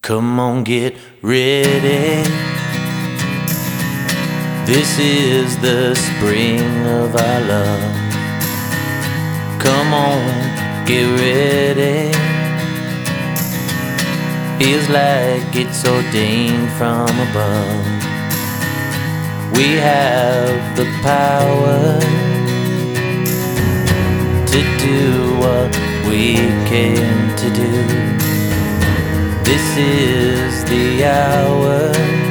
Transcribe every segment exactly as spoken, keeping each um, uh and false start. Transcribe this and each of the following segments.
Come on, get ready. This is the spring of our love. Come on, get ready. Feels like it's ordained from above. We have the power to do what we came to do. This is the hour.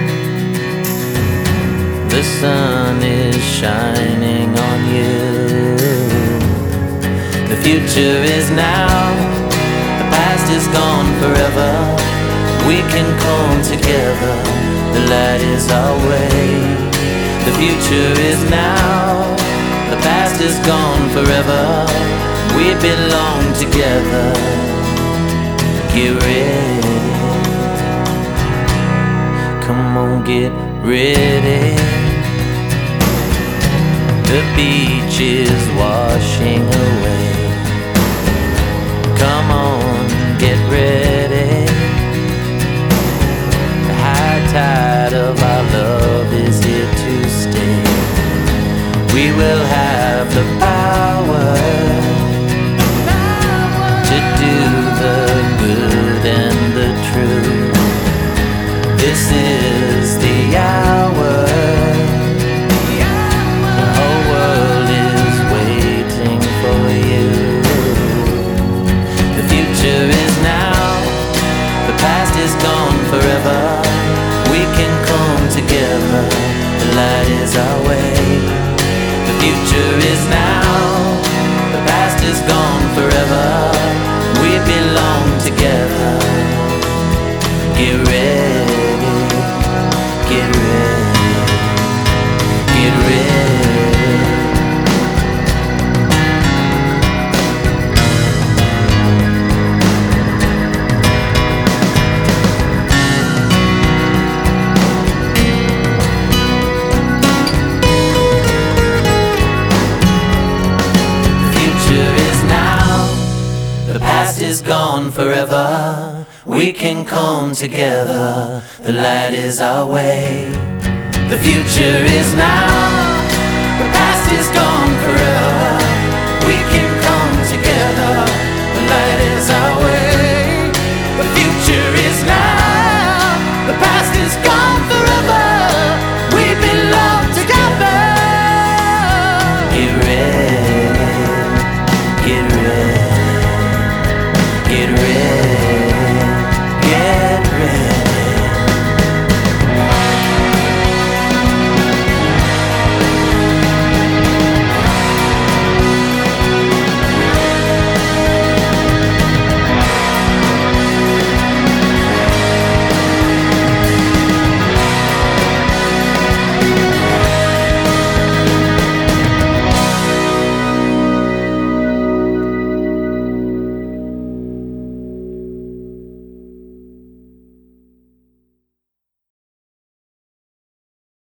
The sun is shining on you. The future is now. The past is gone forever. We can come together. The light is our way. The future is now. The past is gone forever. We belong together. Get ready. Come on, get ready. The beach is washing away. Come on, get ready. The high tide of our love is here to stay. We will have the power to do the good and the true. This is the hour. The whole world is waiting for you. The future is now. The past is gone forever. We can come together. The light is our way. The future is now. The past is gone forever. We belong together. Get ready, get ready, get ready. The future is now. The past is gone forever. We can come together. The light is our way. The future is now.